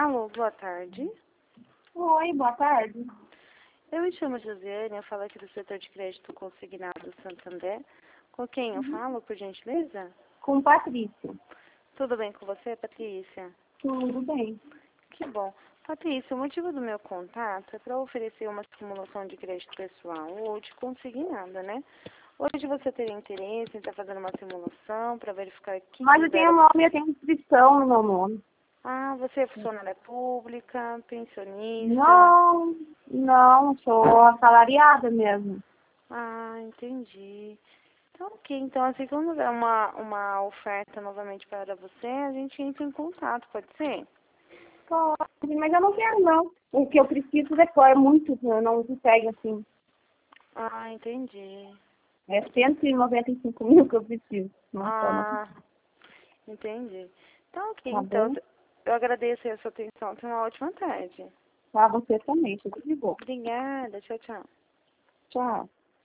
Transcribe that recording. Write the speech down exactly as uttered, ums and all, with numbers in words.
Alô, boa tarde. Oi, boa tarde. Eu me chamo Josiane, eu falo aqui do setor de crédito consignado Santander. Com quem eu falo, por gentileza? Com Patrícia. Tudo bem com você, Patrícia? Tudo bem. Que bom. Patrícia, o motivo do meu contato é para oferecer uma simulação de crédito pessoal ou de consignada, né? Hoje você teria interesse em estar fazendo uma simulação para verificar que Mas eu tenho nome, eu tenho inscrição no meu nome. Ah, você é funcionária pública, pensionista? Não, não, sou assalariada mesmo. Ah, entendi. Então, ok. Então, assim, quando houver uma, uma oferta novamente para você, a gente entra em contato, pode ser? Pode, mas eu não quero não. O que eu preciso depois é muito, eu não consegue assim. Ah, entendi. É cento e noventa e cinco mil que eu preciso. Nossa, eu não Ah, consigo. entendi. Então, ok. Tá Então, bom? eu agradeço a sua atenção. Tenha uma ótima tarde. Tá, você também, tudo de bom. Obrigada. Tchau, tchau. Tchau.